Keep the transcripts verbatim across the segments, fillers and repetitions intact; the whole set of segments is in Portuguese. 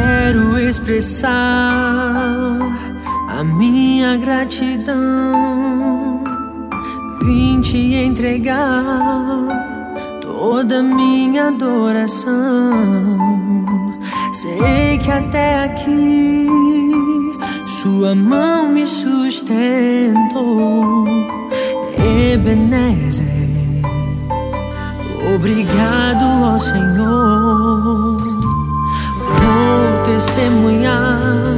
Quero expressar a minha gratidão. Vim te entregar toda minha adoração. Sei que até aqui sua mão me sustentou. Ebenezer, obrigado ao Senhor. Vou testemunhar,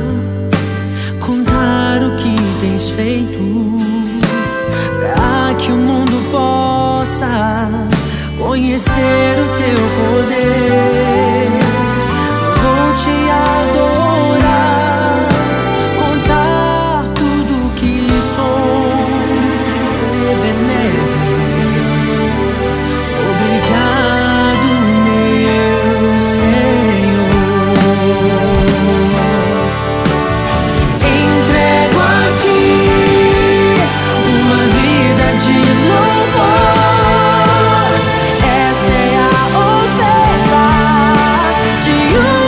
contar o que tens feito, para que o mundo possa conhecer o teu poder. Vou te adorar, contar tudo o que sou. Ebenezer, obrigado, meu Senhor. Entrego a ti uma vida de louvor. Essa é a oferta de um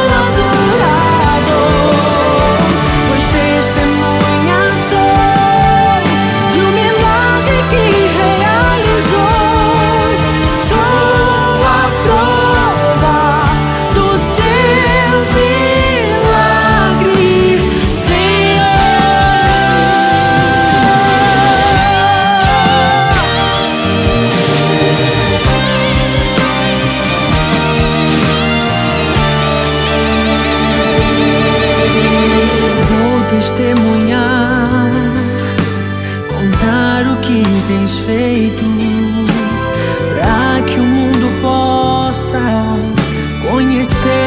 adorador, pois testemunha sou de um milagre que realizou. Sou a prova do teu milagre, Vou testemunhar, contar o que tens feito, para que o mundo possa conhecer